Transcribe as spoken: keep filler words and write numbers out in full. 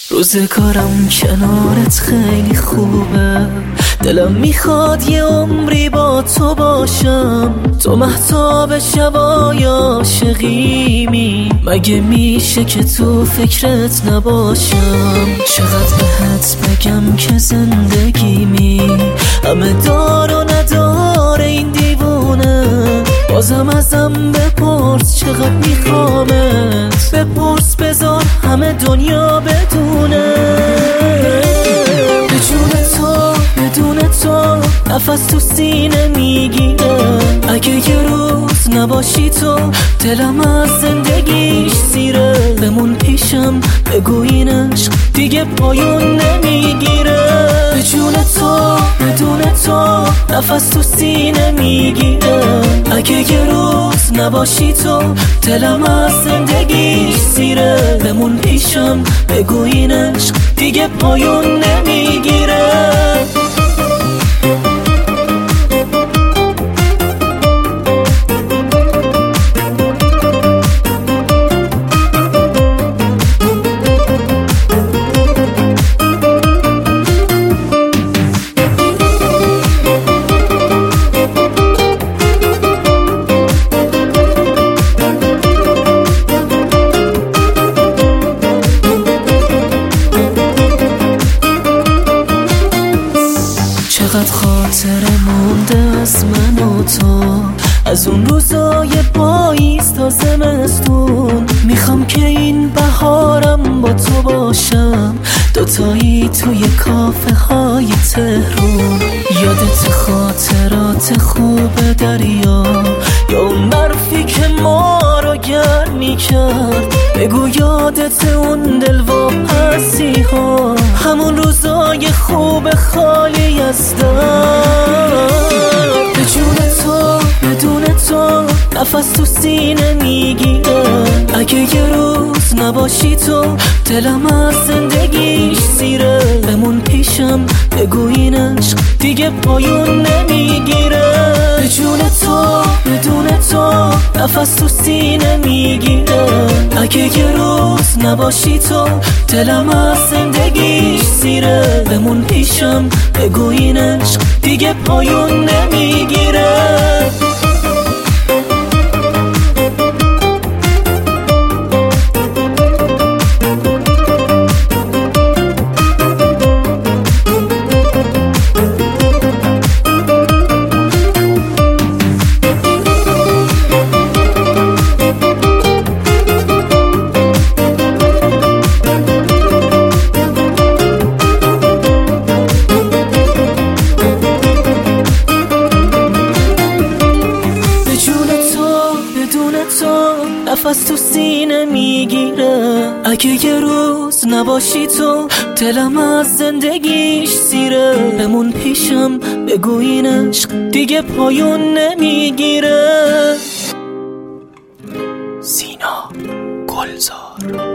روزگارم کنارت خیلی خوبه، دلم میخواد یه عمری با تو باشم. تو مهتاب شبای عاشقیمی، مگه میشه که تو فکرت نباشم؟ چقدر بهت بگم که زندگیمی همه دار و نداره این دیوونه. بازم ازم بپرس چقدر میخوامت، بپرس بذار همه دنیا بدونه. به جون تو بدون تو نفس تو سینه میگیره. اگه یه روز نباشی تو دلم از زندگیش سیره. بمون پیشم بگو این عشق دیگه پایون نمیگیره. به جون تو بدون تو نفس تو سینه میگیره. اگه یه روز نباشی تو دلم از زندگیش سیره. بمون پیشم بگو این عشق دیگه پایون نمیگیره. چقدر خاطره مونده از من و تو، از اون روزای پاییز تا زمستون. میخوام که این بهارم با تو باشم، دوتایی توی کافه های تهرون. یادت خاطرات خوب دریا، یا اون برفی که ما رو گرم میکرد؟ بگو یادت اون دل و پسی ها، همون روزای خوب خالی از درد. به جون تو بدون تو نفس تو سینه میگیره. اگه یه روز نباشی تو دلم از زندگیش سیره. بمون پیشم بگو این عشق دیگه پایون نمیگیره. به جون تو بدون تو نفس تو سینه میگیره. اگه یه روز نباشی تو دلم از زندگیش سیره. بمون پیشم بگو این عشق دیگه پایون نمیگیره. نفس تو سینه میگیره. اگه یه روز نباشی تو دلم از زندگیش سیره. بمون پیشم بگو این عشق دیگه پایون نمیگیره. سینا گلزار.